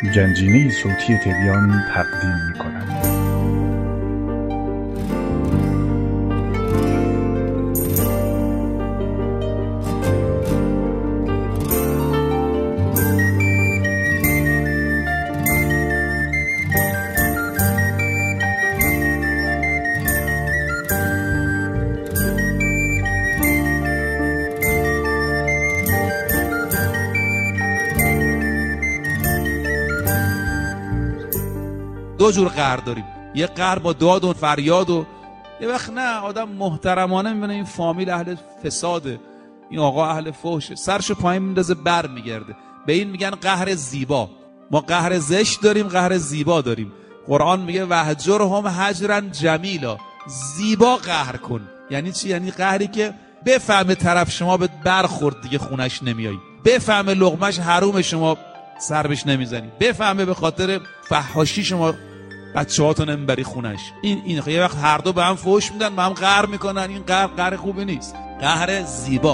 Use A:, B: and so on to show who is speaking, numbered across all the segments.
A: گنجینه صوتی تبیان تقدیم می‌کند.
B: دو جور قهر داریم، یه قهر با داد و فریاد و یه وقت نه آدم محترمانه میبینه این فامیل اهل فساده، این آقا اهل فحشه، سرشو پایین میندازه بر میگرده. به این میگن قهر زیبا. ما قهر زشت داریم، قهر زیبا داریم. قرآن میگه وهجرهم هجرا جمیلا، زیبا قهر کن. یعنی چی؟ یعنی قهری که بفهمه طرف شما به برخورد دیگه خونش نمیایی، بفهمه لقمش حروم شما سر بهش نمیزنی، بفهمه به خاطر فحاشی شما بچه‌هاتو نمیبری خونش. این یه وقت هر دو به هم فحش میدن، به هم قهر میکنن. این قهر خوبی نیست، قهر زیبا.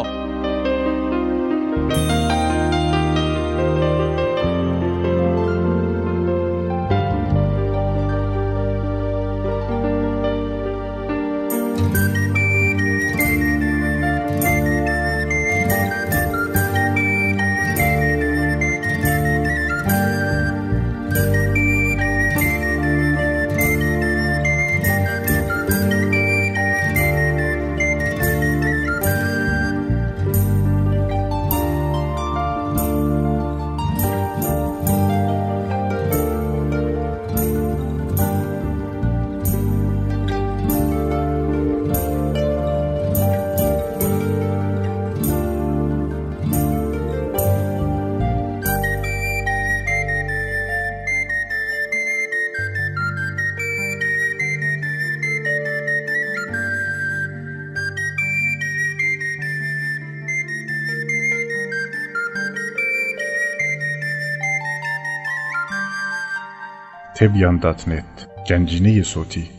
A: تبیان.net گنجینه صوتی